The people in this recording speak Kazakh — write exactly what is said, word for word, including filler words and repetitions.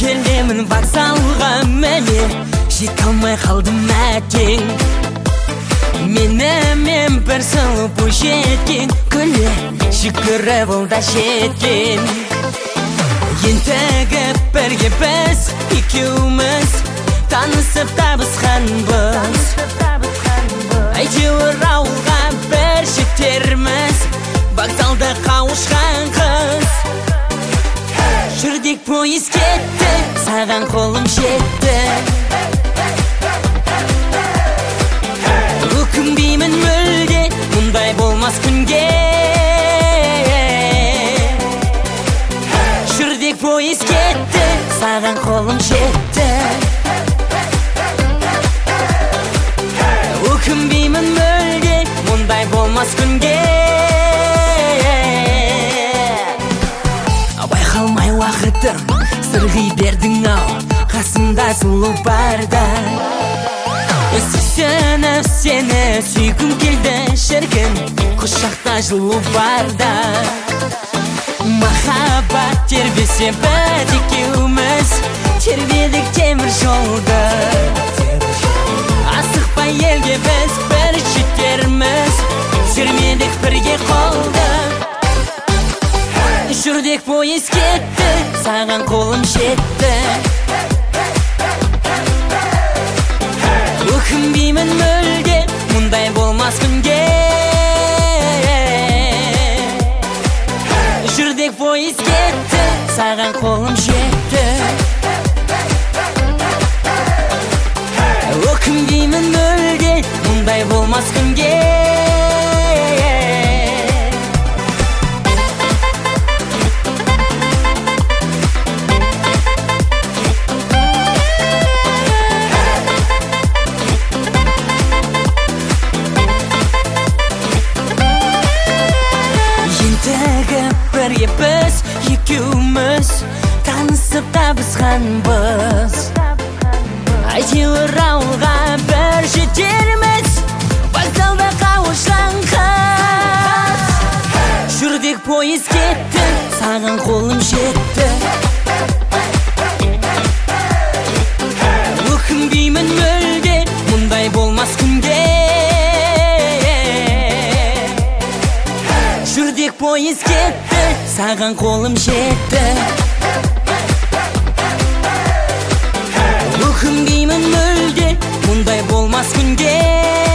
келемін вокзалға міне, жете алмай қалдым әкең. Менімен бір сұлу бойжеткен, күле шүкірі бұл да жеткен. Ендігі бірге біз екеуміз танысып табысқанбыз. Әйтеуір ауылға бір жетерміз, вокзалда қауышқан қыз. Жүрдек пойыз кетті, саған қолым жетті. Өкінбеймін мүлде, мұндай болмас күнге. Жүрдек пойыз кетті, саған қолым жетті. Өкінбеймін мүлде, мұндай болмас күнге. Байқалмай уақытым сырғи бердің ау, қасымда сұлу барда. Сүйсініп сені сүйгім келді шіркін, құшақта жылу барда. Махаббат тербесе біз екеуміз, тербедік темір жолды. Асықпай елге біз бір жетерміз, сермедік бірге қолды. Жүрдек пойыз кетті, саған қолым жетті. Өкінбеймін мүлде, мұндай болмас күнге. Жүрдек пойыз кетті, саған қолым жетті. Өкінбеймін мүлде, мұндай болмас күнге. Бірге біз екеуміз танысып табысқанбыз. Әйтеуір ауылға бір жетерміз, вокзалда қауышқан қыз. Жүрдек пойыз кетті, саған қолым жетті. Өкінбеймін мүлде, мұндай болмас күнге. Жүрдек пойыз кетті, саған қолым жетті. Өкінбеймін мүлде, мұндай болмас күнге.